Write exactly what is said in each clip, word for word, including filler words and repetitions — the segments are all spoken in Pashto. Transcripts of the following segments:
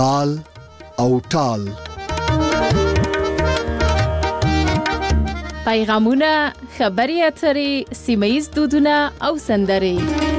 تال او ټال. پیغامونه، خبري اترې، سیمه‌ییز دودونه او سندرې.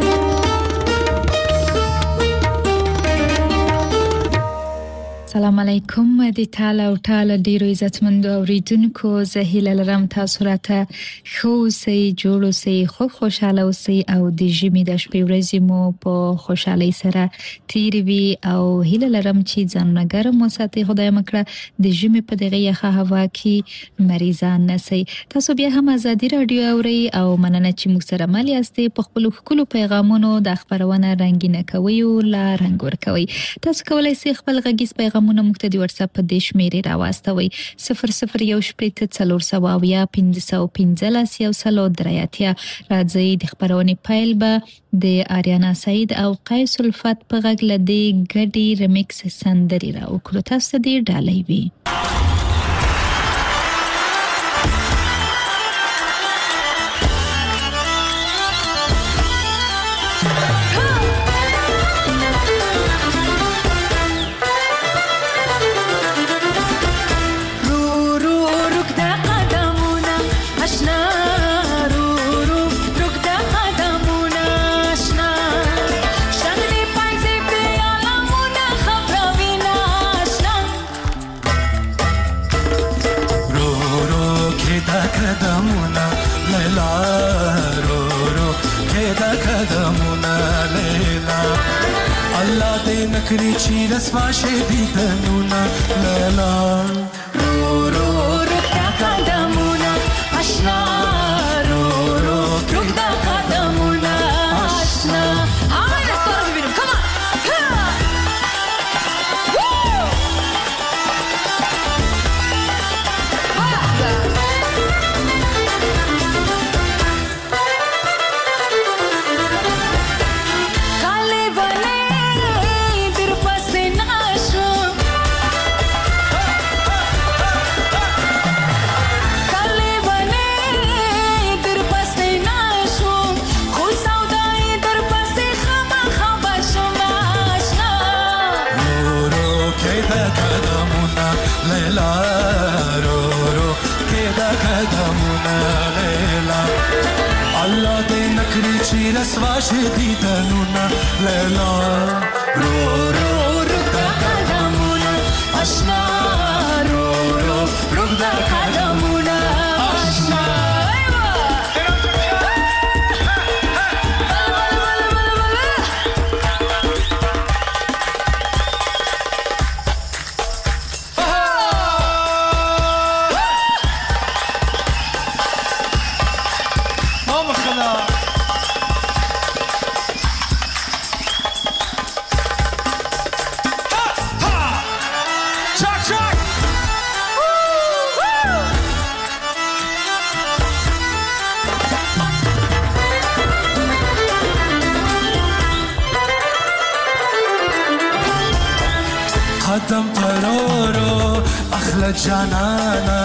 السلام علیکم. د تال او ټال ډیرو عزتمندو اوریدونکو، زه هیله لرم تاسو راته ښه اوسئ، جوړ اوسئ، خو خوشاله اوسئ او د ژمي د شپې ورځې مو په خوشحالۍ سره تیرې وي او هیله لرم چې ځانونه ګرم وساتئ. خدای مکړه د ژمي په دغه یخه هوا کې مریضان نشئ. تاسو بیا هم ازادي رادیو اورئ او مننه چې موږ سره مل یاستئ. په خپلو ښکلو پیغامونو د خبرونه رنګینه کوئ او لا رنګ ورکوئ. تاسو کولای شئ خپل غږیز پیغام مونږ ته د واتس اپ په دې شمیرې راواستوي صفر صفر یو شپېته څلور سوه اویا پنځه سوه پنځلس یو سلو درې اتیا. راځئ د خبرونې پیل به د آریانا سعید او قیس الفت په غږ له دې ګډې ریمیکس سندرې راوکړو. تاسو دې ډالۍ وي. نکری چی رسوا شدی تنونا لیلا رو رو رک دا قدمونا اشنا رو رو رک دا قدمونا اشنا. آمین دستا رو ببینم. کمان رسوا شدی تنونا لیلا رو رو رک دا قدمونا اشنا رو رو رک دا قدمونا اشنا. قدم پرورو اخلا جانانا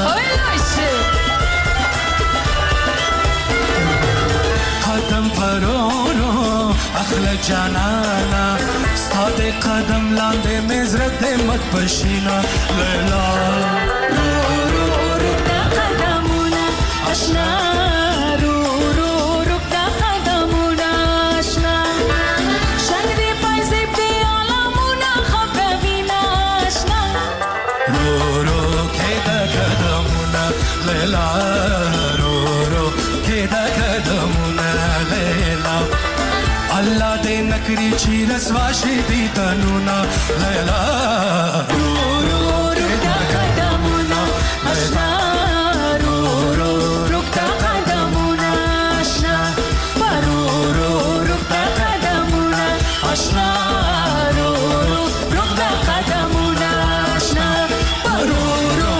قدم پرورو اخلا جانانا ستاد قدم لانده مزرد مت پشینا لیلا رو رو رک دا قدمونا اشنا رو رو رک دا قدمونا اشنا. شنگی پایزی پیالامونا خواب ببینا اشنا رو رو که دا قدمونا لیلا رو رو که دا قدمونا لیلا. الله دې نکری چی رسوا شدی تنونا لیلا رو رو رک دا قدمونا اشنا رو رو رک دا قدمونا اشنا رو رو رک دا قدمونا اشنا رو رو رک دا قدمونا اشنا رو رو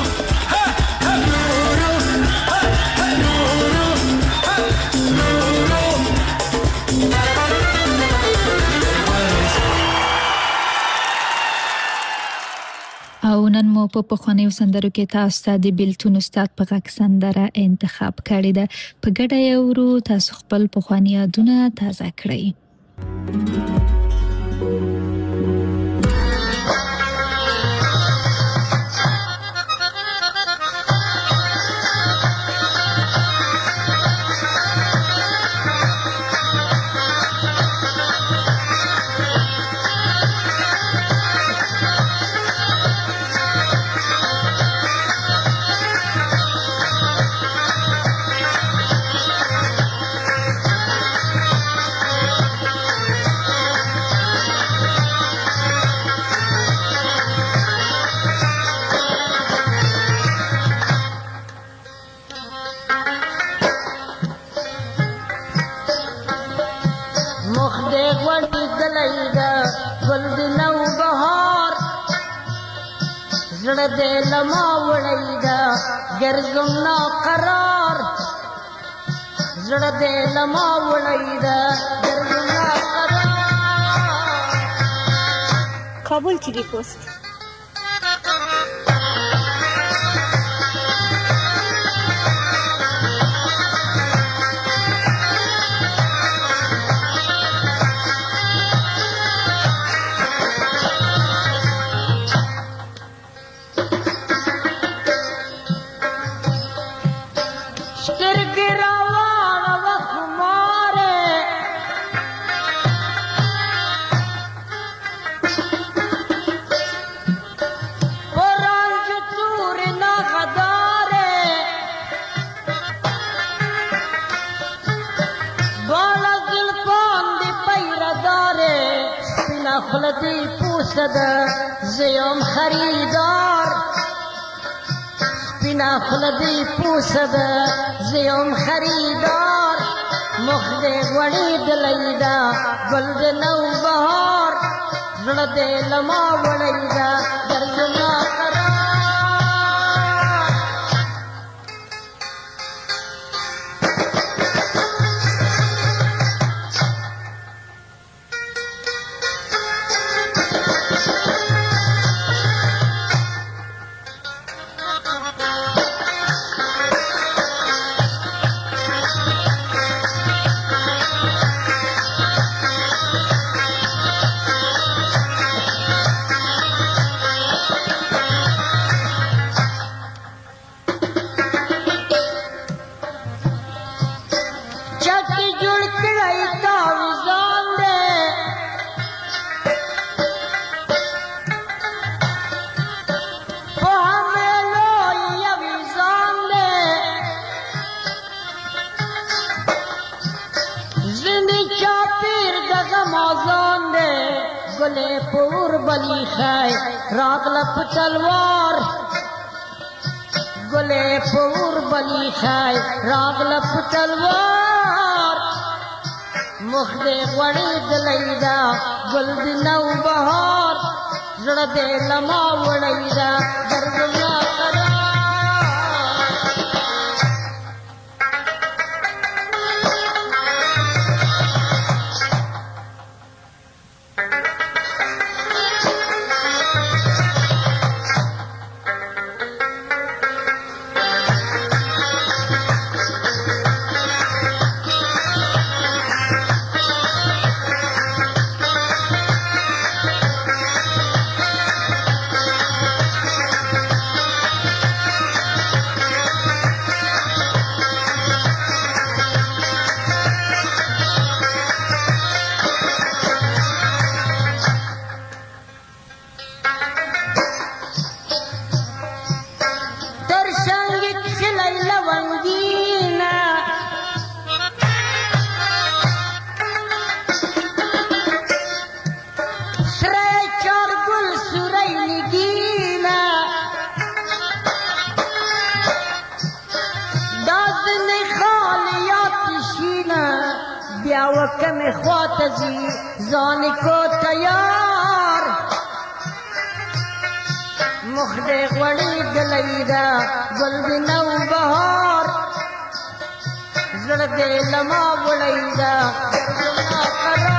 او نن مو په پخوانیو سندرو کې تاسو ته د بیلتون استاد په غږ سندره انتخاب کړې ده. په ګډه یې ورو تاسو خپل پخواني یادونه تازه کړئ. دې غوړې دلای دا ګل د نو بهار زړه دې لما وړی دا ګرځم نا قرار زړه دې لما وړی دا ګرځم نا قرار کابل ټیلی پوسټ خلدی پوسد زیم خریدار سپینا خلدی پوسد زیم خریدار مخد غوړی دلیدا ګل د نو بهار زړه دې لما وړیدا درځنا قرار پور بلی خای راغل پتلوار گلے پور بلی خای راغل پتلوار مخد غوړی دلیدا گل د نو بهار زړه دې لما وړیدا درځنا قرار وکم خواتزی زانی کو تیار مخد غوړی دلیدا ګل د نو بهار زړه دې لما وړیدا درځنا قرار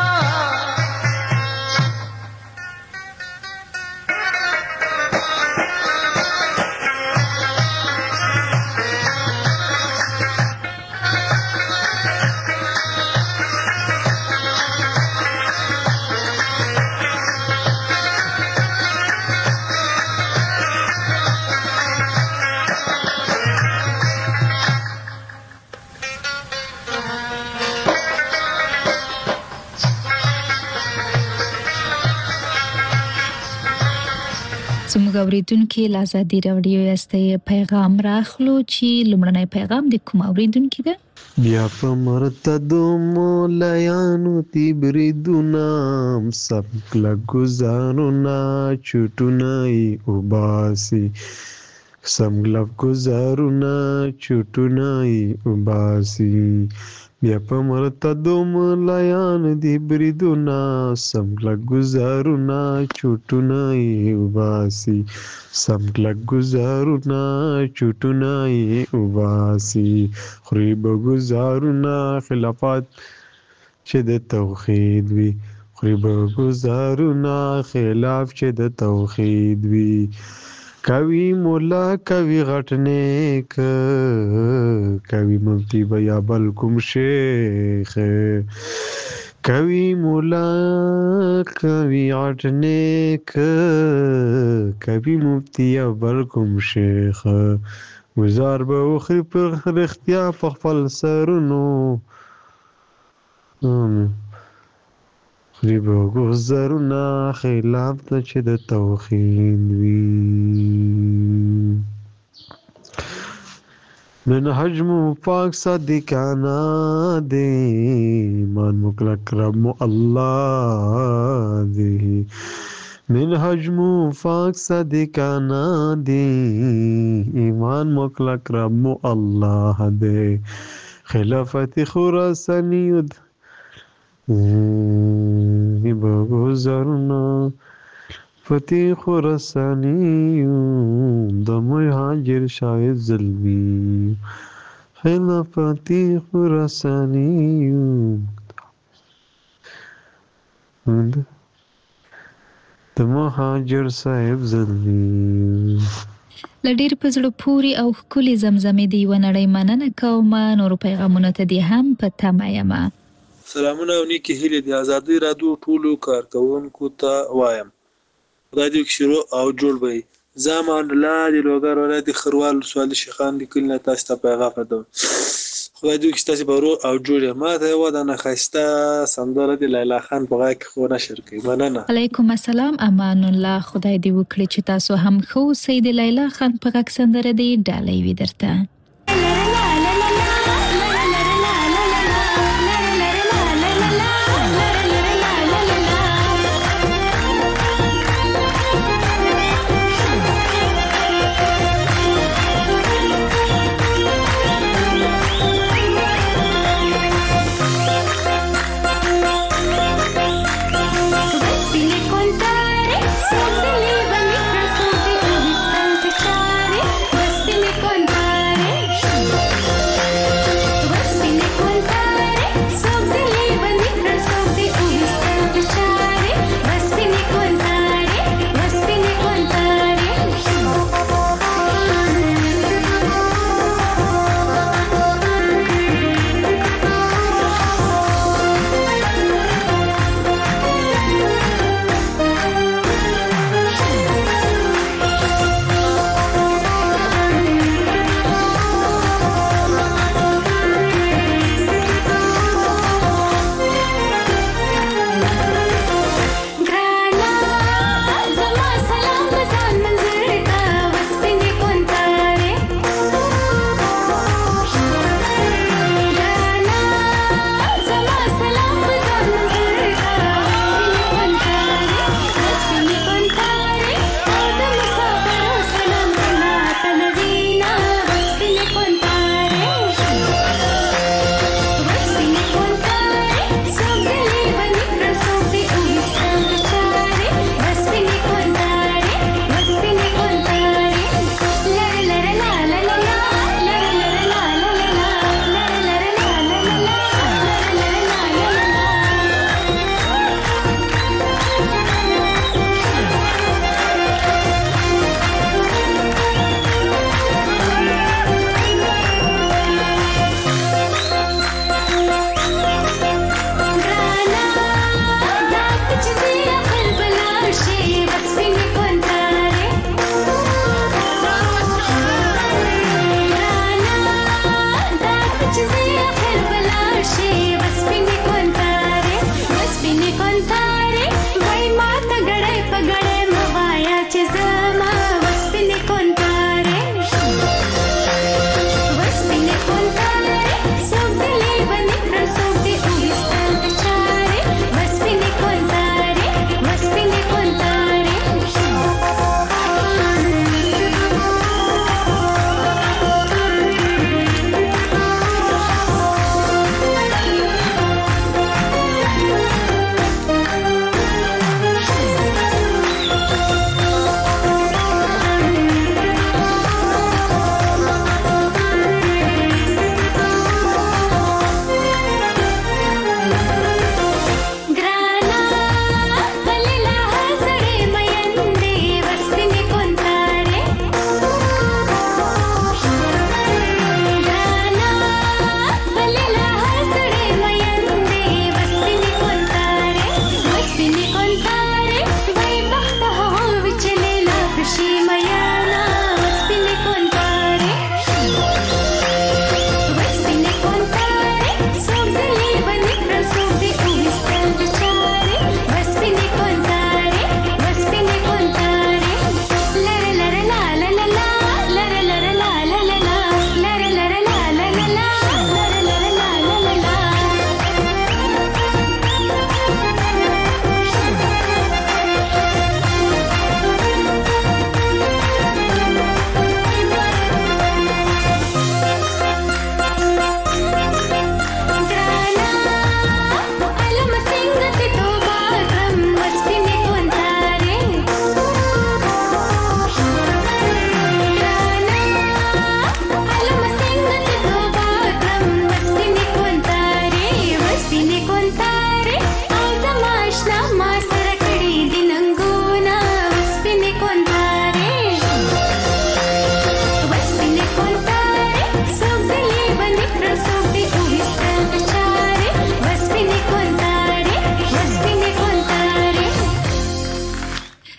زموږ اوریدونکو له ازادي راډیو یاستئ پیغام راخلو چې لومړنی پیغام د کوم اوریدونکو ده بیا په مرتدو مولیانو تیبریدونه سب کله ګزارونه چټونه یې وباسي سم کله ګزارونه چټونه یې وباسي بیا په مرتدو ملایان دي بریدونه سم کلک ګزارونه چوټونه یې وباسي سم کلک ګزارونه چوټونه یې وباسي خوري به ګزارونه خلافات چې د توحید وي خوري به ګزارونه خلاف چې د توحید وي کوي مولا کوي غټ نیک کوي مفتی بیا بل کوم شیخ کوي مولا کوي غټ نیک کوي مفتی یا بل کوم شیخ گزار به وخري پر اختیا په خپل سرونو خوري به ګزارونه خلاف ته چې د توحید وي منهج مو پاک صادقانه دی ایمان مو کلک رب مو الله دی منهج مو پاک صادقانه دی ایمان مو کلک رب مو الله دی خلافت خراسانیو بگذارنا فتح خراسانیون د مهاجر شاید ظلمی خلافتی خراسانیون د مهاجر صاحب ظلمی لډیر په زړه پوري او ښکلي زمزمې دی و نړۍ مننه کوم نور پیغامونه ته دی هم په تمه یم سلامونه او نیکی هیلې د ازادي رادیو ټولو کارکونکو ته وایم خدای دې شروع او جوړ وي زمان الله دې لوګر ولادي خروال سوال شيخان دې کله تاسو ته پیغام ده خدای دې تاسو برو او جوړ ما ته و دا نه خسته سندره دې لیلا خان بغا کې خو نشر کوي مننه علیکم السلام امان الله خدای دې وکړي چې تاسو هم خو سید لیلا خان په غږ سندره دې ډالۍ وي درته Contare,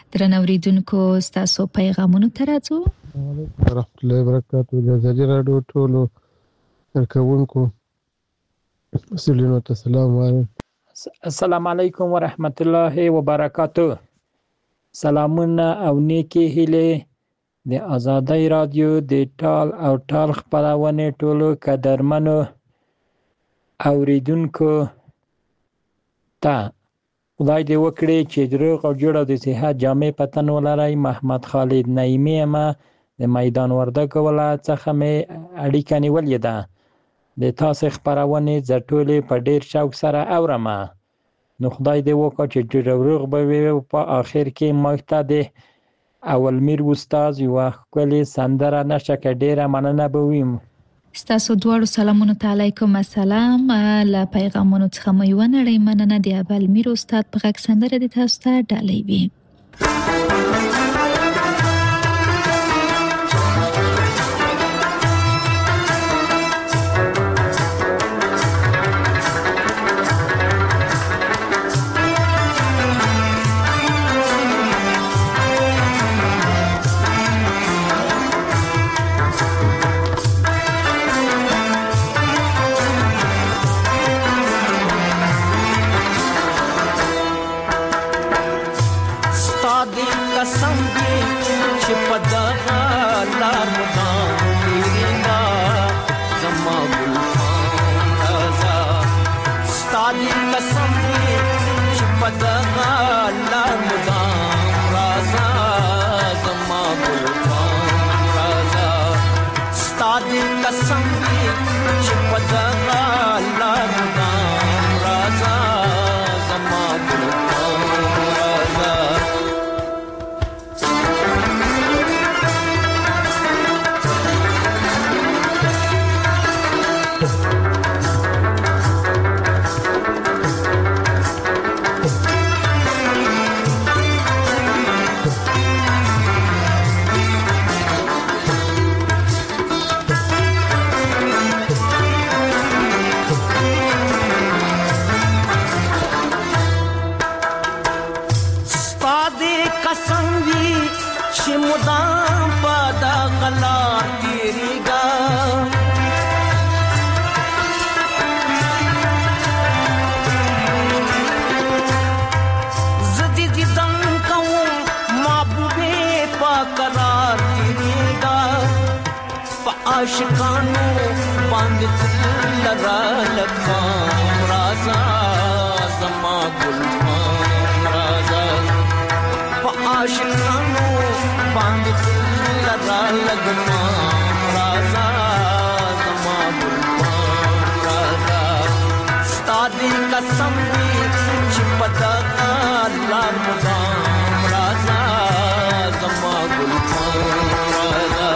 درنو اوریدونکو ستاسو پیغامونو ته راځو. ورحمت الله وبرکاته. د ازادي راډیو ټولو کارکونکو مسؤلینو ته سلام وایم. السلام علیکم ورحمت الله وبرکاته. سلامونه او نیکی هیلې د ازادي راډیو د ټال او ټال خپرونې ټولو قدرمنو اوریدونکو ته خدای دې وکړي چې د روغ او جوړ او د صحت جامې په تن ولرئ. محمد خالد نعیمي یم د میدان وردګو ولایت څخه مې اړیکه نیولې ده. د تاسو خپرونې زه ټولې په ډېر شوق سره اورم. نو خدای دې وکړي چې ډېر روغ به وي. په آخر کې موږ ته د اولمیر استاد یوه ښکلې سندره نشه کړه. ډېره مننه به ویم. ستاسو دواړو سلامونو ته علیکم السلام. له پیغامونو څخه مو یوه نړۍ مننه د اولمیر استاد په غږ سندره د تاسو ته ډالۍ وي. आशिकानू बांध लरा लखाम राजा जमा गुलफाम राजा आशिकानू बांध लरा लगमाम राजा जमा गुलफाम राजा स्तादी कसम छिपता लाल मुदाम राजा जमा गुलफाम राजा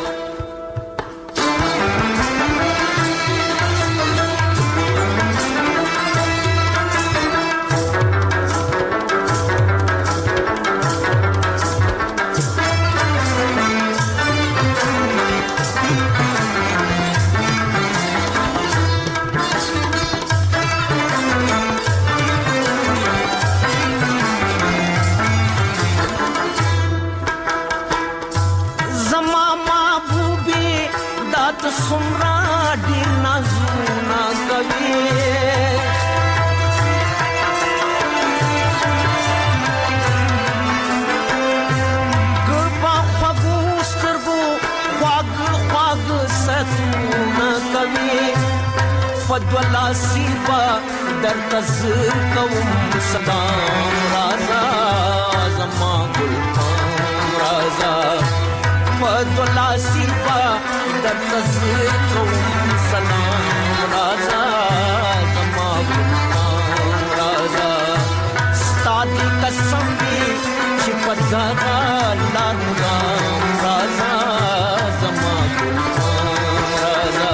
फद्वला सीबा दर तज़र कौम सदाम राजा जमा गुलफाम राजा फद्वला सीबा दर तज़र कौम सदाम राजा जमा गुलफाम राजा स्तादी कसम भी छिपता लाल राजा जमा गुलफाम राजा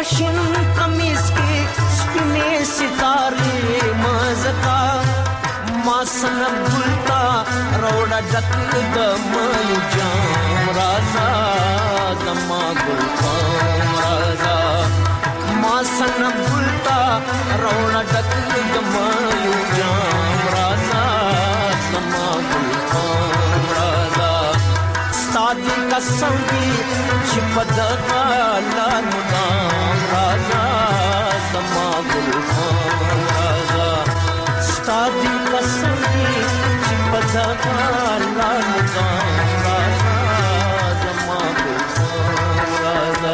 شین قمیص کې سپینې ستارې مزکا ما سنب ګلتا روړه ډک د مایو جام رازا زما ګل خام رازا ما سنب ګلتا روړه ډک د مایو جام رازا زما ګل خام رازا ستادي قسم دی چې په دغه لار مدام رازا زما ګل خام رازا ستادي قسم دی چې په دغه لار مدام رازا زما ګل خام رازا.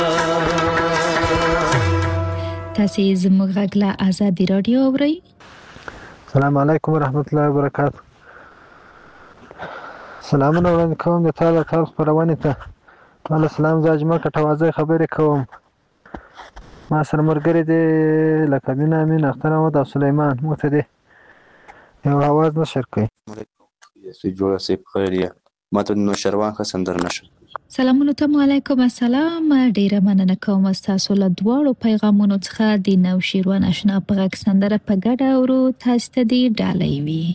تاسې زموږ غږ له ازادي راډیو اورئ. السلام علیکم ورحمت الله وبرکاته. سلامونه وړاندې کوم د تا د کار خپرونې ته. وعلیکم السلام. زه اجمل کټوازی خبرې کوم. ما سره ملګري دي لکه مینه امین اختر احمد او سلیمان. موږ ته دې یو اواز نشر کوي. سوی جوړه سي خیریه ما ته نو شروان ښه سندر نشه. سلامونه ته وعلیکم السلام. ډیره مننه کوم ستاسو له دواړو پیغامونو څخه د نوشیروان اشنا په غږ سندره په ګډه اورو. تاسو ته دې ډالۍ وي.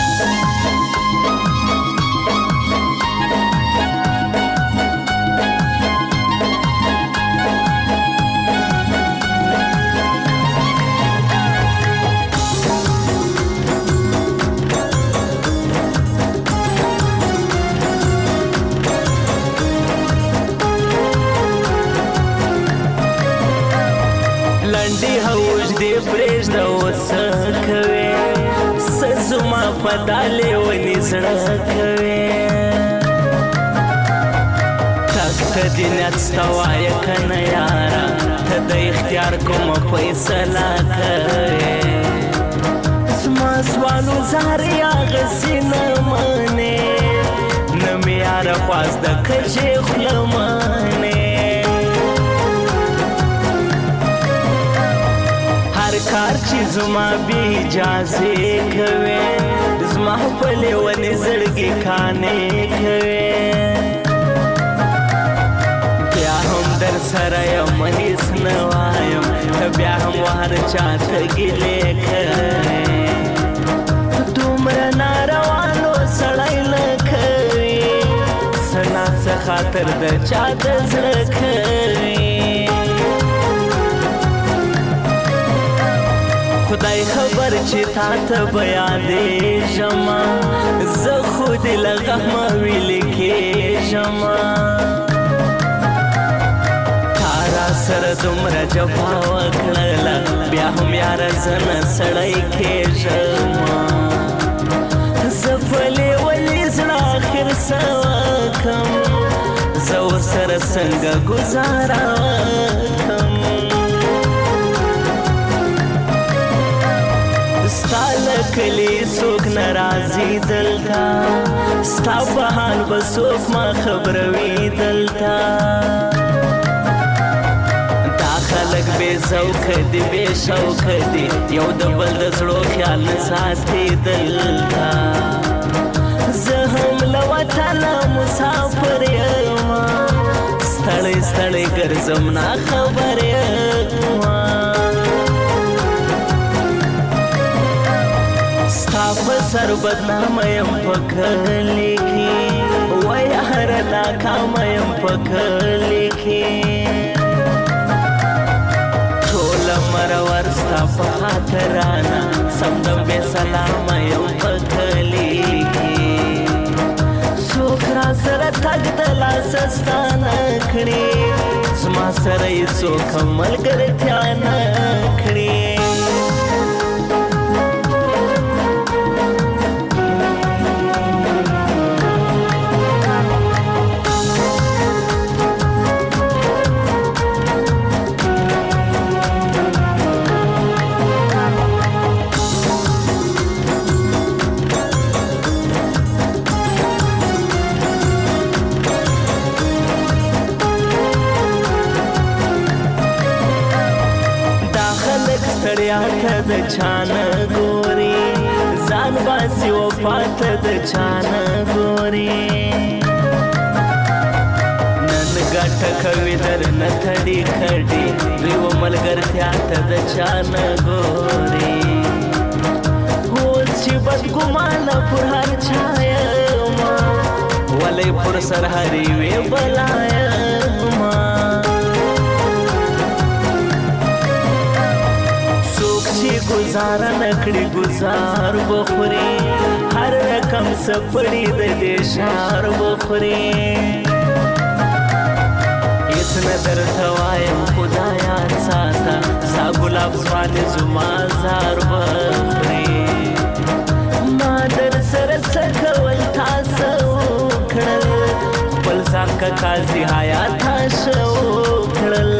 لنډي هوج دې پرېږ د وسه کوي سزما پدالې ونی زړه کوي تک ته دې نت ستوای کنه یارا ته د اختیار کوم فیصله کوي زما سوالو زاریا غسینه منه نمې یار پاس د کجې خلمانه کار چې زما بی اجازه کوي زما په لیونې زړګي کانې کوي بیا هم در سره یم هیڅ نه وایم بیا هم هر چاته ګیلې کوي دومره ناروانو سړی نه کوي سنا څه خاطر د چا د زړه کوي خدای خبر چې تا ته بیان دی جما زه خود لغم ویل کې جما تارا سره دومره جفا وکړله بیا هم یار زنه سړی کې جما زه پلې ولې زړه اخر څه وکم زه ورسره څنګه ګزاره وکم ستا لکلی سوک نرازی دلتا ستا بحال بسوک ما خبروی دلتا دا خلق بے زوک دی بے شوک دی یو دبل دزړو خیال نساتی دلتا زهم لوطن مسافر یما ستړی ستړی ګرځم نا خبر یما ستا په سر بدنامه یم په کلي کې وای هره ناکامه یم په کلي کې ټوله مرور ستا په خاطرانه سمدم بې سلامه یم په کلي کې څوک را سره تګ د لاسه ستا نه کړي زما سره یې څوک هم ملګرتیا نه کړي ته د چانه ګوري ځان باسي وفات د چانه ګوري نن ګټ ټکوي درنه تړي کړي دوی و ملګرتیا ته د چا نه ګوري اوس چې بدګمانه پر هر چا یمه ولی پر سر هرې وې بلا یمه څوک چې ګزاره نه کړي ګزار بخوري هر رقم سپړي د دې شار بخوري هیڅ نه درته وایم خدایا ساته ستا ګلاب ځوانې زما زار بخوري ما در سره څه کول تا څه وکړل خپل ځان که قاضي حیات تا ښه وکړل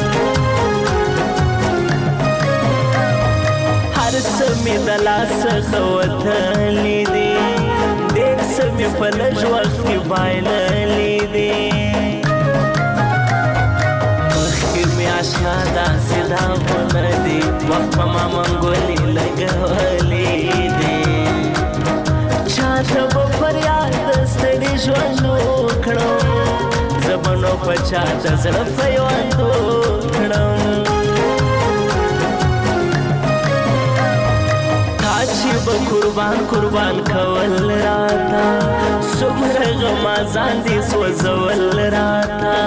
هر څه مې د لاسه وتلي دي ډېر څه مې په لږ وخت کې بایللي دي مخکې مې اشنا داسې داغونه دي وخت په ما منګولې لګولې دي چاته به فریاد د ستړي ژوند وکړم زه به نو په چا د زړه پیوند وکړم چې به قربان قربان کول راته څومره غمازان دي سوځول راته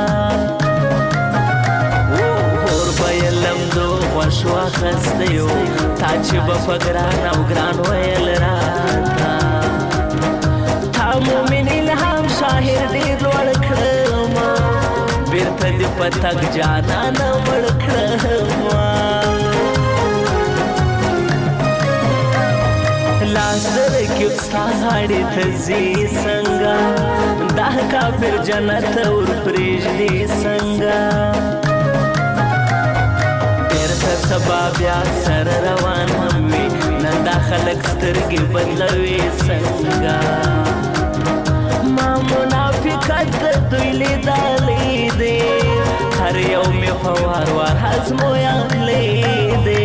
اور به یې لمدو خوښ واخیستی و تا چې به په ګران او ګران ویل راته تا مومن الهام شاهر ډېر لوړ کړمه بېرته دې په تګ جانانه مړ کړمه لاس درکیو ستا غاړې ته ځي څنګه دا کافر جنت ور پرېږدي څنګه بېرته سبا بیا سره روان هم وي نن دا خلک سترګې بدلوي څنګه ما منافقت د دوی لیدلی دی هر یو مې په وار وار ازمویلی دی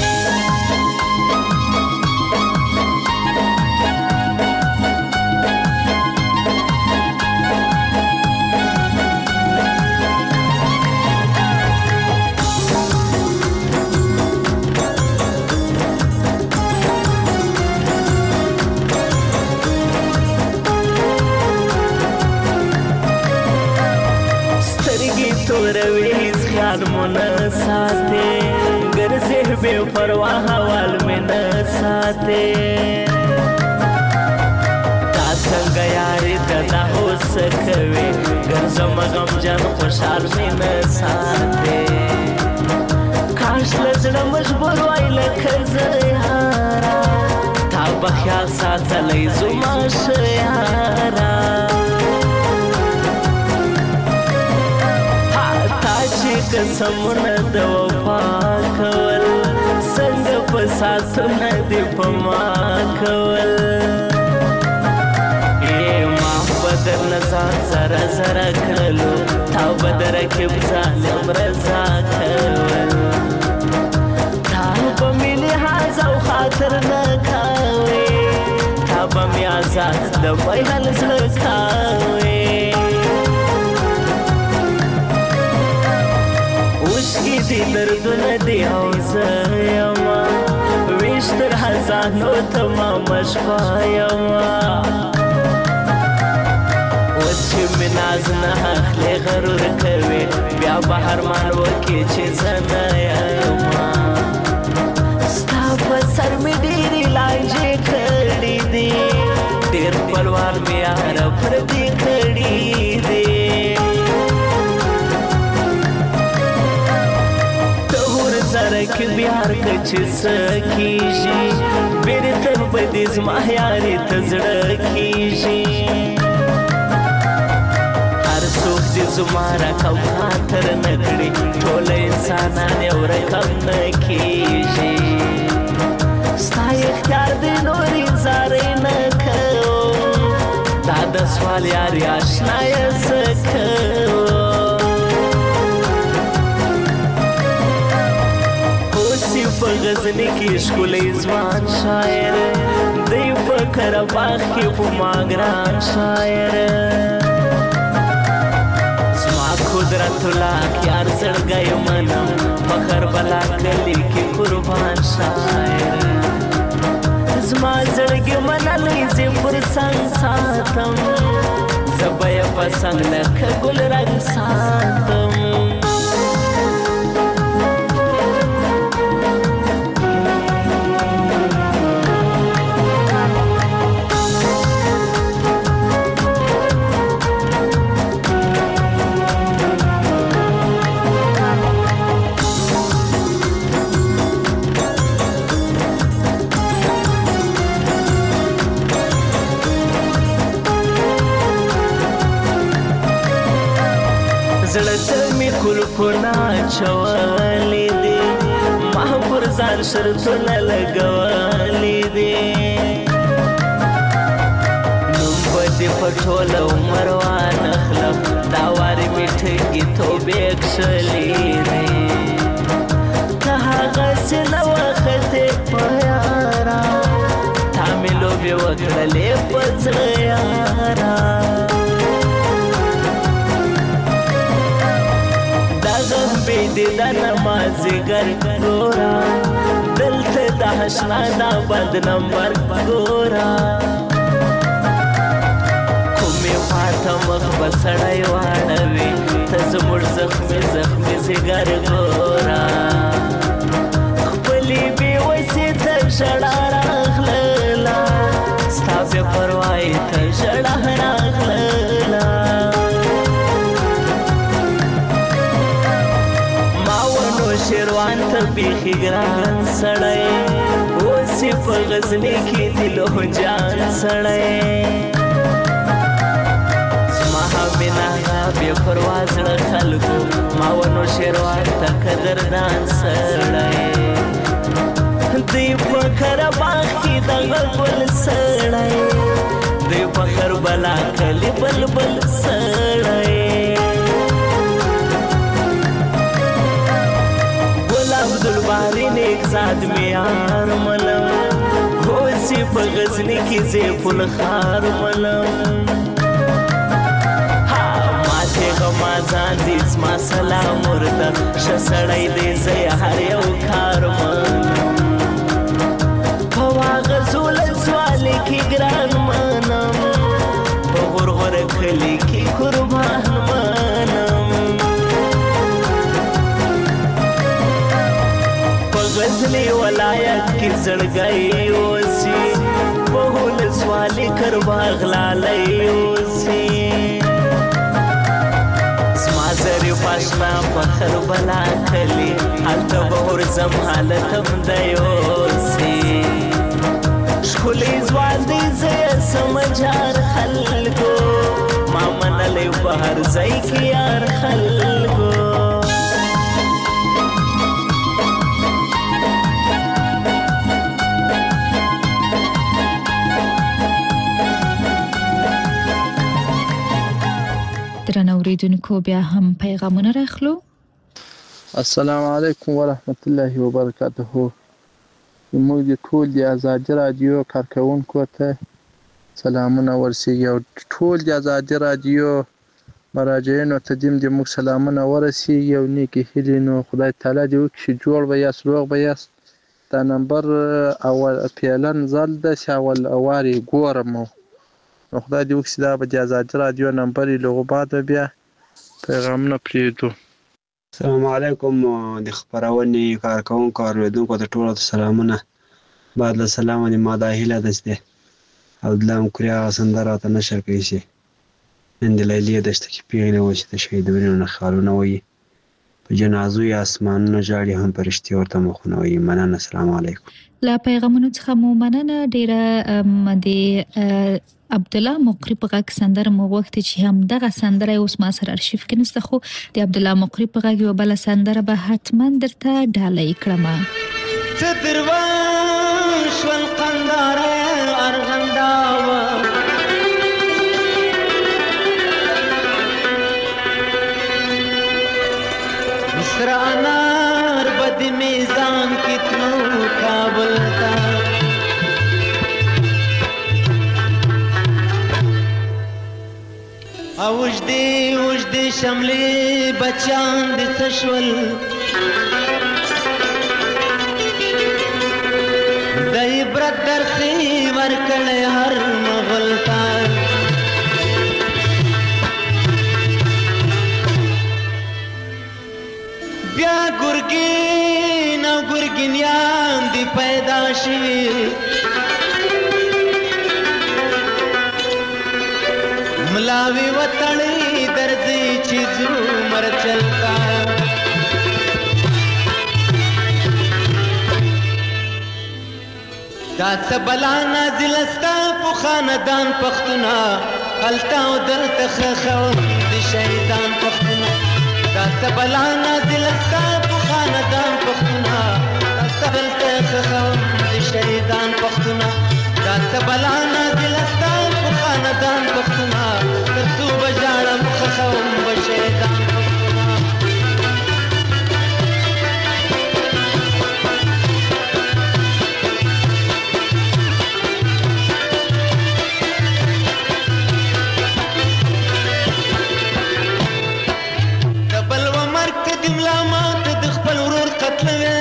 مونه ساتې ګرځې بې پروا حوال مې نه ساتې تا څنګه یارې ته دا اوس څه کوې ګرځم غمجن خوشحال مې نه ساتې کاش له زړه مجبور وای لکه زه یاره تا به خیال ساتلی زما ښه یاره قسمونه د وفا کول څنګه په ساتونه دې په ما کول یې ما به درنه ځان سره زره کړلو تا به د رقیب ظالم رضا کول تا به مې لحاظ او خاطر نه کوې تا به مې آزاد د بیان زړه کوې اوښکې دې دردونه دې او زه یمه ویش تر خزانو تمامه شپه یمه اوس چې مې ناز نه اخلې غرور کوې بیا به ارمان وکړې چې زه نه یمه ستا په سر مې ډېرې لانجې کړي دي ډېر خپلوان مې یاره پردي کړي دي سرک بیار که چې څه کېږي بېرته به دې زما یارې ته زړه کېږي هر څوک دې زما رقم خاطر نه کړي ټول انسانان یو رقم نه کېږي ستا اختیار دې نور انتظارې نه کوم دا د سوال یارې اشنا یې څه کوم په غزني کې ښکلی ځوان شاعر دی په قره باغ کې په ما ګران شاعر زما خود قدرت الله یار زړګی منم فخر بلا کلی کې قربان شاعر زما زړګي منلی زه پر څنګ ساتم زه به یې په څنګ لکه ګل رنګ ساتم زړه ته مې کلکونه اچولې دي ما پر ځان شرطونه لګولې دي نوم به دې په ټول عمر وانخلم دا وارې مې ټکي توبې کښلې دي که هغسې نه وختې په یاره تا مې لوبې وکړلې په زړه یاره بیدی دا نمازگر گورا دلتا دا حشنا دا بند نمبر گورا کمی خواتا مخبا سڑای وانوی تزمور زخمی زخمی زگر گورا خپلی بی ویسی تا شڑا راخللا ستاپی پروائی تا شڑا راخللا شیروان ته بیخي ګران سړی اوس یې په غزني کې دلو جان سړی زما مینه بې پروا زړه خلکو ما ونو شیروان ته قدردان سړی دوی په کره باغ کې دغه ګل سړی دوی په کربلا کلي بلبل سړی عبدالباری نیک زاد میار ملم ہوسی پا غزنی کی زیپل خار ملم ماتے غمازان دیز ما سلام ورده شسڑای دیزی هر یو کار ملم پوا غزولت سوالی کی گران منم پا غرغر کلی کی قربان منم غزلی ولایت کی زړګی اوسی بهول سوالی کر باغلالی اوسی زما زری پاشنا فخر بلا کلی حالت بهور زم حالتم دی اوسی شکلی زوان دی زی سمجار خلکو ما منلی بهر زی کی یار خلکو درنو اوریدونکو بیا هم پیغامونه راخلو. السلام علیکم ورحمت الله وبرکاته. موږ د ټول د آزادي رادیو کارکونکو ته سلامونه ورسیږي او ټول د آزادي رادیو مراجعینو ته دیم د موږ سلامونه ورسیږي او نیکی هیلې نو خدای تعالی دې وکړي جوړ به یاست روغ به یاست. دا نمبر اول پیلن زل ده چې اول اوارې ګورم نو خدای دې وکړي دا به د آزادي رادیو نمبر یې لغو بعد بیا پیغامونه پرېږدو. السلام علیکم د خپرونې کارکوونکو اورېدونکو ته ټولو ته سلامونه. بعد له سلامه د ما دا هیله ده چې عبدالله مکري هغه سندره راته نشر کوي چې نن د لیلې دشته کې پیغلې وه چې د شهیدونو نه خالونه وایي په جنازو یې اسمانونه ژاړي هم فرشتې ورته مخونه وایي. مننه. السلام علیکم. له پیغامونو څخه مو مننه ډېره. د عبدالله مقری په غږ سندره مو غوښتې چې همدغه سندره اوس ما سره ارشیف کې نشته خو د عبدالله مقری په غږ یوه بله سندره به حتما درته ډالۍ کړمه. څه دروان شول قنداره ارغنداوه سره انار به د میزان کې تلو کابل ته اوجدې اوجدې شملې بچان دې څه شول د عبرت درسې ورکړی هر مغل ته بیا ګرګین او ګرګینیان دې پیدا شوي ملاوی وطنی درځي چې ځو مرچلتا دا څه بلا نازل ستا په خاندان پښتونه هلته او دلته خخو د شهیدان پښتونه دا څه بلا نازل ستا په خاندان پښتونه هلته دلته خخو د شهیدان پښتونه دا څه بلا نازل ستا په خاندان پښتونه تر څو بجاړم خخوم به شهیدان پښتونه د بل و مرګ ته د ملا مات د خپل ورور قتلوي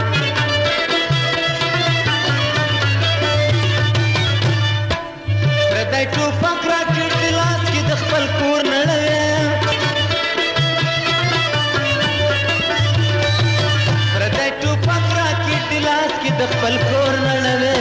پردی ټوپک راکړ د لاس کې د خپل کور نړوي پردی ټوپک راکړ د لاس کې د خپل کور نړوي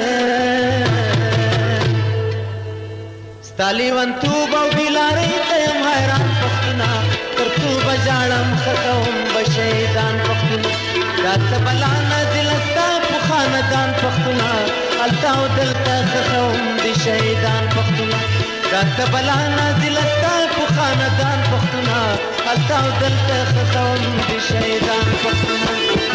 ستا لیونتوب او بیلارۍ ته یم حیران پښتونه تر څو به ژاړم خښوم به شهیدان پښتونه دا څه بلا نازله ستا په خاندان پښتونه هلته او دلته خښوم د شهیدان پښتونه دا څه بلا نازله ستا په خاندان پښتونه هلته او دلته خښوم د شهیدان پښتونه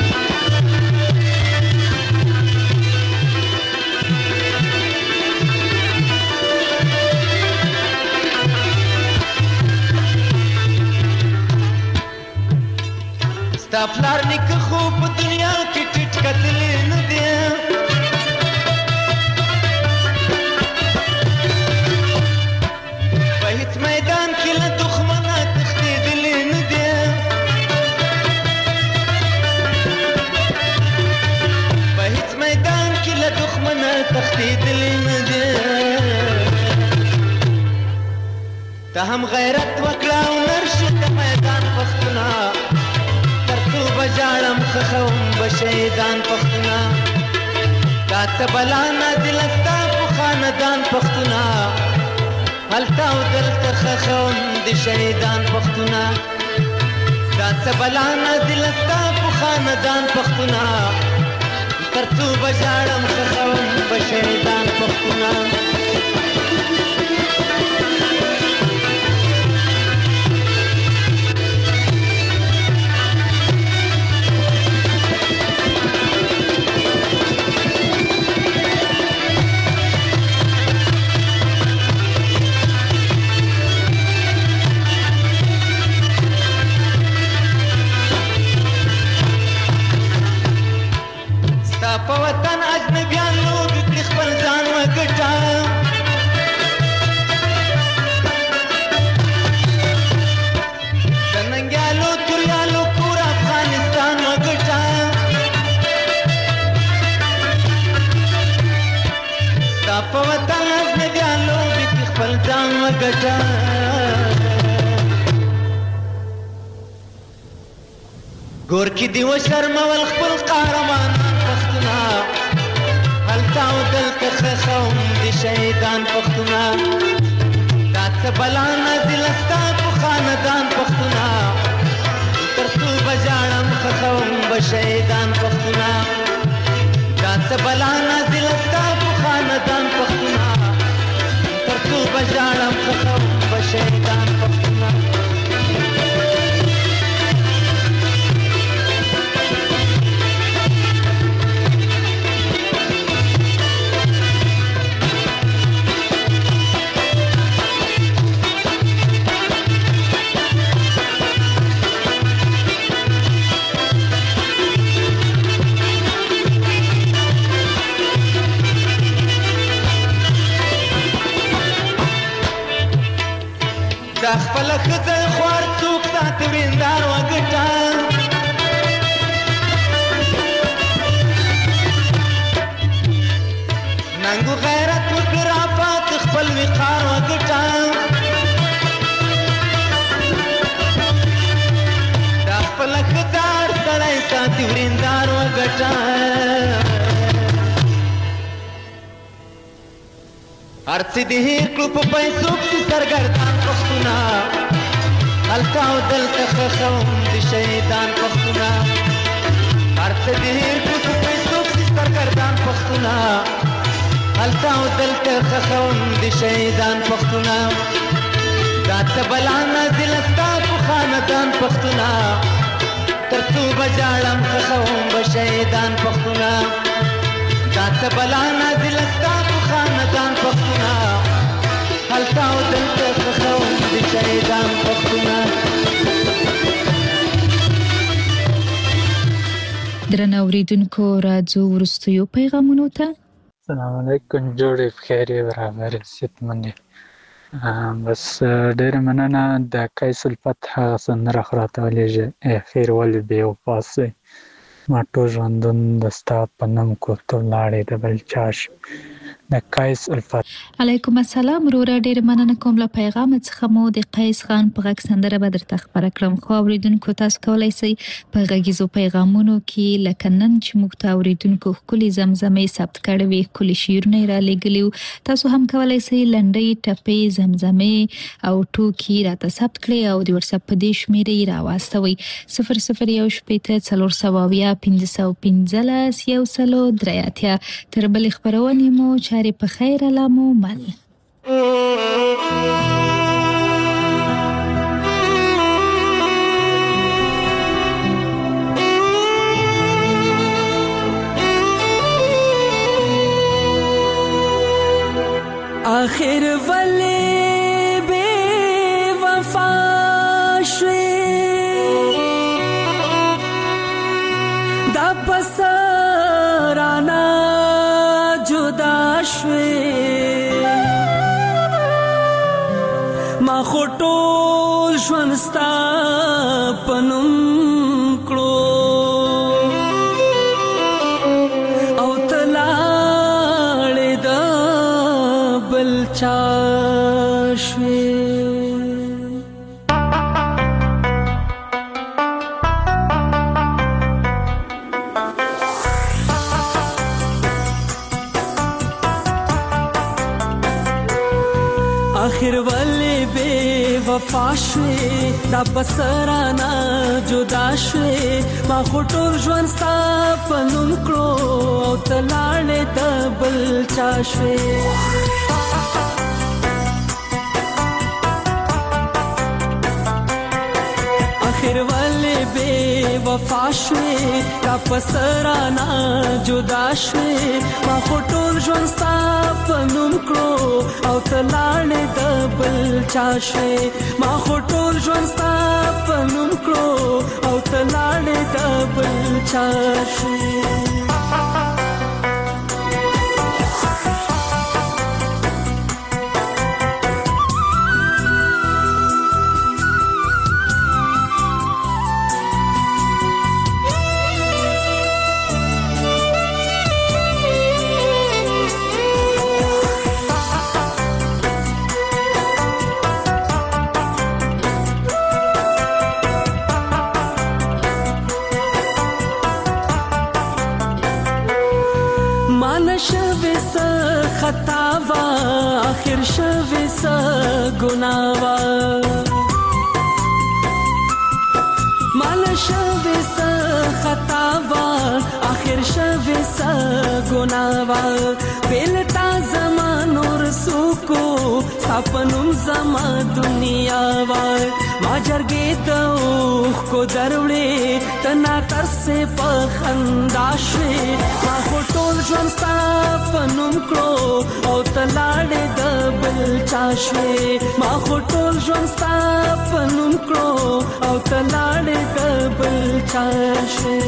ستا پلار نیکه خو په دنیا کې ټیټ کتلی نه دی په هیڅ میدان کې له دښمنه تښتېدلی نه دی په هیڅ میدان کې له دښمنه تښتېدلی نه دی ته هم غیرت وکړه او نرشې د میدان پښتونه بجاړم خخوم به شهیدان پښتونه دا څه بلا نازله ستا په خاندان پښتونه هلته او دلته خخوم د شهیدان پښتونه دا څه بلا نازله ستا په خاندان پښتونه تر څو بجاړم خخوم به شهیدان پښتونه په وطن اجنبیان لوبې کړي خپل ځان وګټه د ننګیالو توریالو کور افغانستان وګټه ستا په وطن اجنبیان لوبې کړي خپل ځان وګټه ګورکي دې وشرمول خپل قهرمانان پښتونه هلته او دلته خښوم د شهیدان پښتونه دا څه بلا نازله ستا په خاندان پښتونه تر څو به ژاړم خښوم به شهیدان پښتونه دا څه بلا نازله ستا په خاندان پښتونه تر څو به ژاړم خښوم به شهیدان پښتونه دا خپل ښځه خوار څوک ساتي وریندار وګټه ننګو غیرت وکړه رافات خپل وقار وګټه دا خپل ښځه سړی ساتي وریندار وګټه هر څه دې هېر کړو په پیسو پسې سرګردان پښتونه هلته او دلته ښخوم د شهیدان پښتونه هر څه دې هېر کړو په پیسو پسې سرګردان پښتونه هلته او دلته ښخوم د شهیدان پښتونه دا څه بلا نازله ستا په خاندان پښتونه تر څو به ژاړم ښخوم به شهیدان پښتونه دا څه بلا نازله ستا په خاندان پښتونه هلته او دلته ښخوم د شهیدان پښتونه درنه اوریدونکو راځو وروستیو پیغامونو ته. السلام علیکم، جوړې بخیر برابر صحتمندې. بس ډېره مننه د قیس الفتح هغه سندره خو راته ولېږه خیر ولې بې وفا سوی ما ټول ژوندون د ستا په نوم کوته ولاړې د بل چا شو د قیس الفتح. علیکم السلام وروره، ډېره مننه کوم له پیغام څخه مو د قیس خان په غږ سندره به درته خپره کړم. خو اورېدونکو تاسو کولی شئ په غږیزو پیغامونو کې لکه نن چې موږ ته اورېدونکو ښکلې زمزمې ثبت کړې وي، ښکلې شعرونه یې رالیږلي وو، تاسو هم کولی شئ لنډۍ ټپې زمزمې او ټوکي راته ثبت کړئ او د وټساپ په دې شمېره یې راواستوئ صفر صفر یو شپېته څلور سوه اویا پنځه سوه پنځلس یو سلو درې اتیا. تر بلې خپرونې مو چارې په خیر علامو مل. آخر ولی بے وفا شوی دا پسرانا جدا شوی ما خو ټول ژوند ستا په نوم کړو او ته لاړې د بل چا شوی. آخر ولی بے وفا شوی دا بسرانا جدا شوی ما خو ټول ژوند ستا په نوم کړو او ته لاړې د بل چا شوی. آخر ولی بے وفا شوی دا پسرانا جدا شوی ما خو ټول ژوند ستا په نوم کړو او ته لاړې د بل چا شوی. ما خو ټول ژوند ستا په نوم کړو او ته لاړې د بل چا شوی. خطاوا آخر شوی سا گناوا مال شوی سا خطاوا آخر شوی سا گناوا بیلتا زمان اور سوکو ساپنم زما دنیا وا ما جرګې ته اوخ کو دروړې تنا تر سه پخندا شوي ما خو ټول ژوند ستا په نوم کړو او ته لاړې د بل چا شوې ما خو ټول ژوند ستا په نوم کړو او ته لاړې د بل چا شوې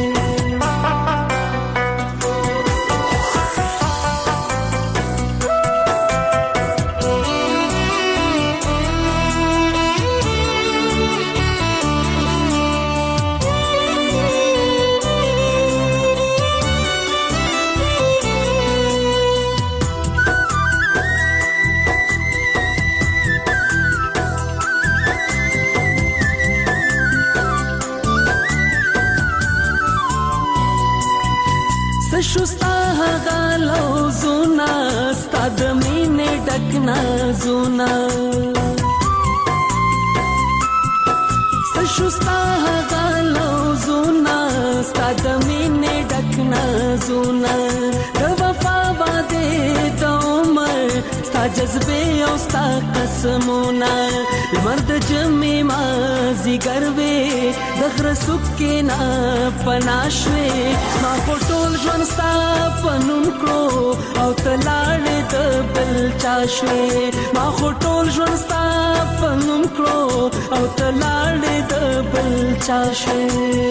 سشوستا هغه لوزونه ستا د مینې ډک نازونه سشوستا هغه لوزونه ستا د مینې ډک نازونه د وفا وعدې د عمر ستا جذبې او ستا قسمونه لمر د جمعې مازدیګر وې د غره څوکې نه پناه شوې ما خو ټول ژوند ستا په نوم کړو او ته لاړې د بل چا شوې ما خو ټول ژوند ستا په نوم کړو او ته لاړې د بل چا شوې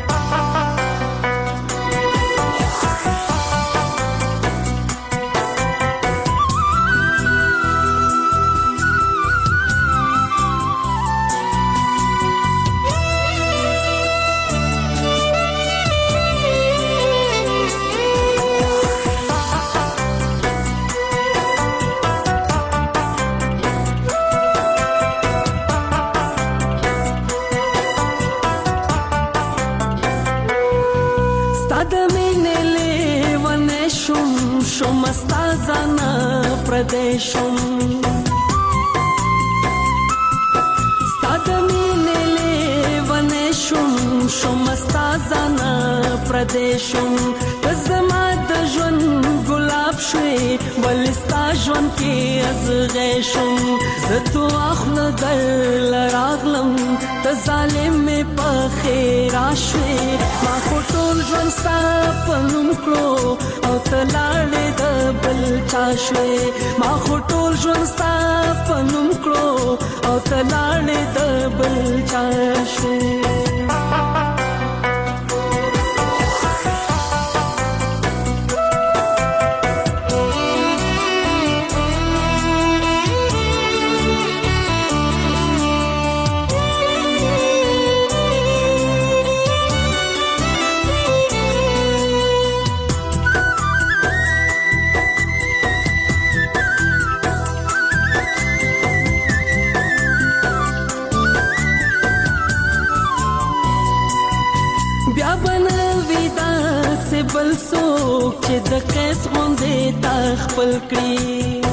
پردیشم ستا د مینې لیونی شم شم ستا ځانه پردی شم ته زما د ژوند ګلاب شوې ولې ستا ژوند کې ازغی شم زه تو اخله درله راغلم ته ظالم مې پخې راشوې ما خو ټول ژوند ستا په نوم کړو او ته لاړې د بل چا شوې ما خو ټول ژوند ستا په نوم کړو او ته لاړې د بل چا شوې بل څوک چې د قیس غوندې تا خپل کړي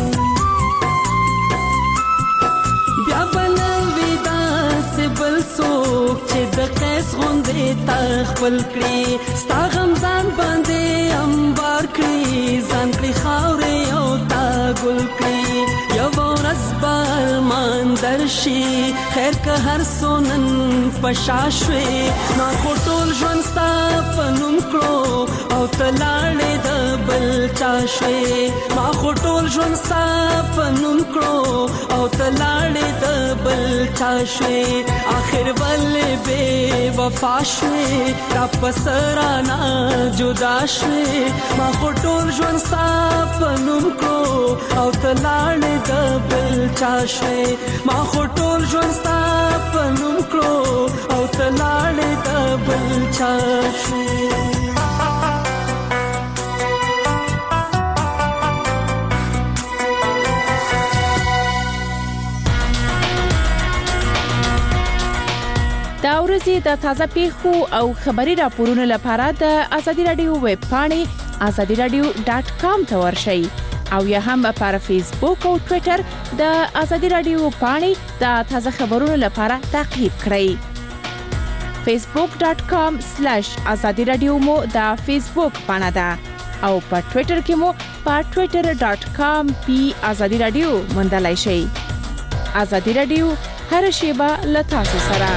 بیا به نه وي داسې بل څوک چې د قیس غوندې تا خپل کړي ستا غم ځان باندې انبار کړي ځان کړي خاورې او تا ګل کړي یوه ورځ به ارمان درشي خیر که هر څو نن په شا شوې ما خو ټول ژوند ستا په نوم کړو او ته لاړې د بل چا شوې ما خو ټول ژوند ستا په نوم کړو او ته لاړې د بل چا شوې آخر ولې بې وفا شوې را پسه رانه جدا شوې ما خو ټول ژوند ستا په نوم کړو او ته لاړې د بل چا شوې ما خو ټول ژوند ستا په نوم کړو او ته لاړې د بل چا شوې دا ورځې د تازه پیښو او خبري راپورونو لپاره د ازادي رادیو ویب پاڼې ازادي رادیو ډاټ کام ته ورشئ او یا هم پر فیسبوک او ټوئیټر د ازادي رادیو پاڼې د تازه خبرونو لپاره تعقیب کړئ فیسبوک ډاټ کام سلیش ازادي رادیو مو د فیسبوک پاڼه ده او په ټوئیټر کې مو په ټوئیټر ډاټ کام پی ازادي رادیو موندلای شئ ازادي رادیو هر شیبه له تاسو سره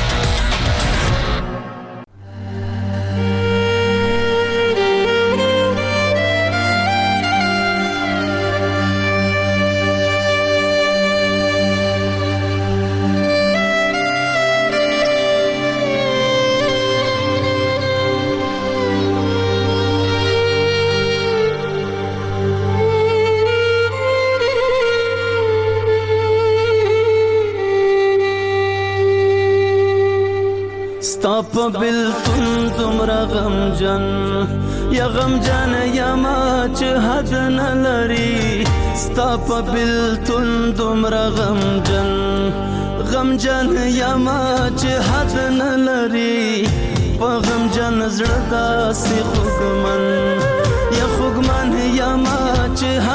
په بلتون دومره غمجن یا غمجن یا ما چې حد نه لري ستا په بلتون دومره غمجن غمجن یا ما چې حد نه لري په غمجن زړه داسې خوږمن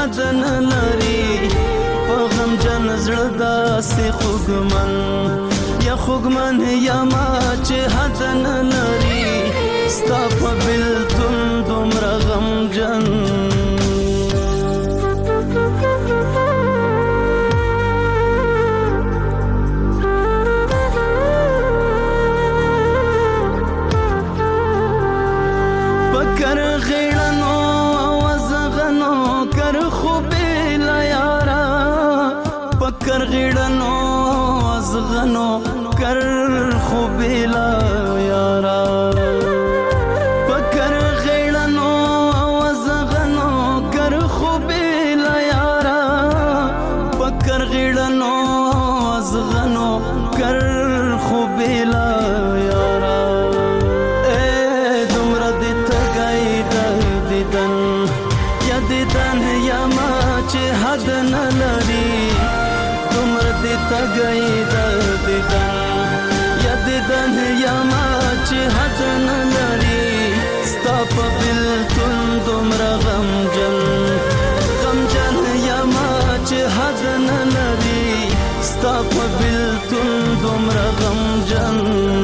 حد نه لري په غم جن زړه داسې خوږمن یا خوږمن یما چې حد نه لري ستا په بېلتون دومره غمجن کر غیړنو ازغنو کر خو بیلا یارا پکر غیړنو ازغنو کر خو بیلا یارا پکر غیړنو ازغنو کر خو بیلا یارا اے دمر دې تګای د دیدن یا دیدن یا ما چې حد نه لري تګای د دیدن یا دیدن یا ما چې حد نه لري ستا په بېلتون دومره غمجن غمجن یا ما چې حد نه لري ستا په بېلتون دومره غمجن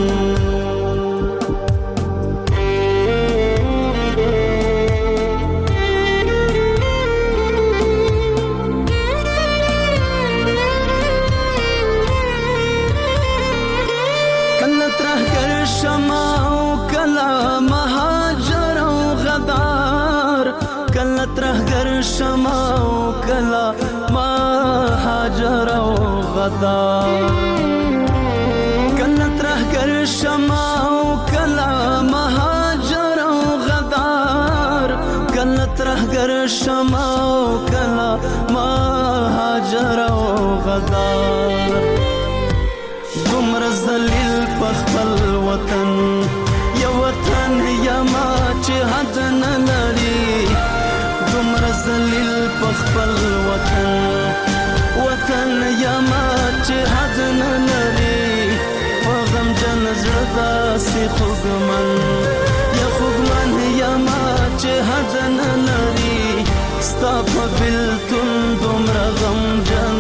ترهګر شمع او کلا ما هاجر او غدار کله ترهګر شمع او کلا ما هاجر او غدار کله ترهګر شمع او کلا ما هاجر او غدار دومر ذلیل په خپل وطن یا وطن یا ما چې حد نه لري دومر ذلیل په خپل وطن وطن یا ما چې حد نه لري په غمجن زړه داسې خوږمن یا خوږمن یا ما چې حد نه لري ستا په بېلتون دومره غمجن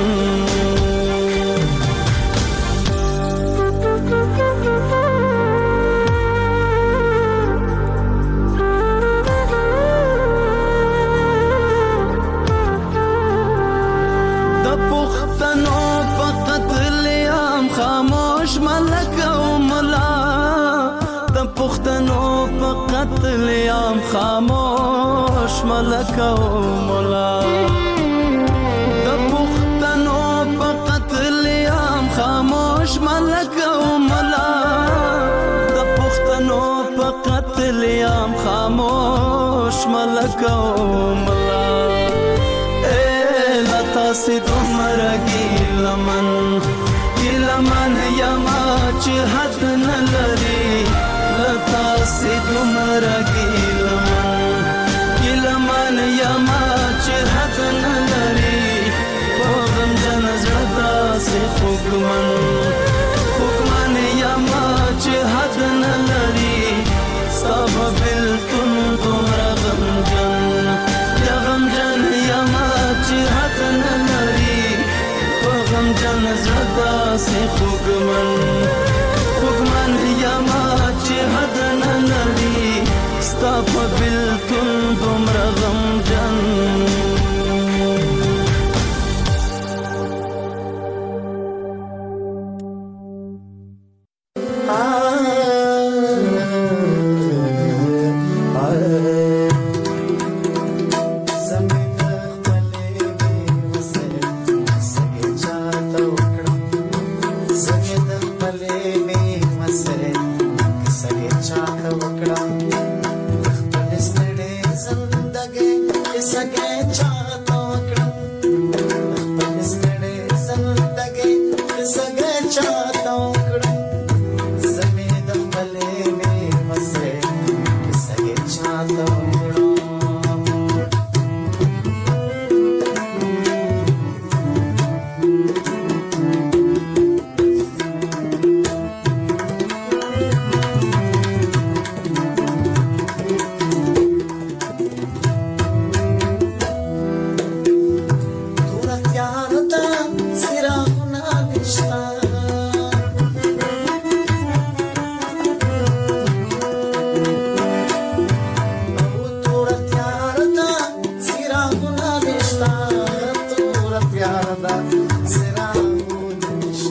پښتنو په قتل عام خاموش ملک او مولا د پښتنو په قتل عام خاموش ملک او مولا د پښتنو په قتل عام خاموش ملک او مولا اے لتا سي دومره ګیلمن ګیلمن یما چې حد نه لري لتا سي دومره ګیلمن ګیلمن یما چې حد نه لري په غمجن زړه داسې خوږمن خوږمن یما چې حد نه لري ستا په بېلتون دومره غمجن یا غمجن یما چې حد نه لري په غمجن زړه داسې خوږمن خوږمن یما چې حد نه لري ستا په بېلتون دومره غمجن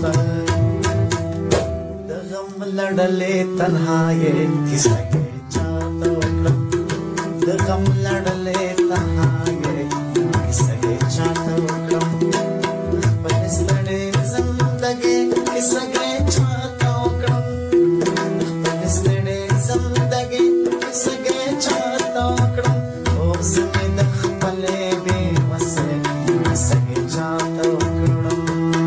د غم لړلې تنهایې کیسه کې چاته وکړم د غم لړلې تنهایې کیسه کې چاته وکړم خپل ستړې زندګي کیسه کې چاته وکړم خپل ستړې زندګي کیسه کې چاته وکړم اوس مې د خپلې بې وسه کیسه کې چاته وکړم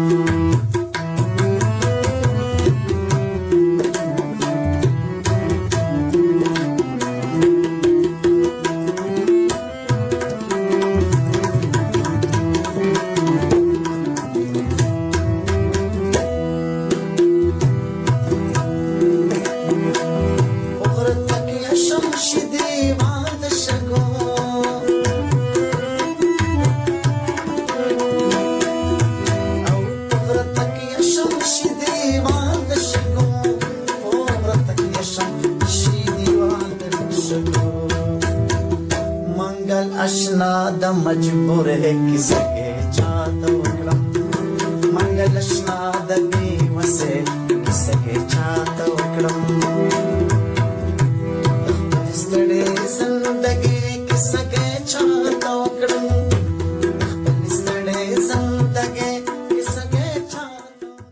اشنا د مجبور ہے کسے کے چاہتا وکڑم منگل اشنا د بے وسے کسے کے چاہتا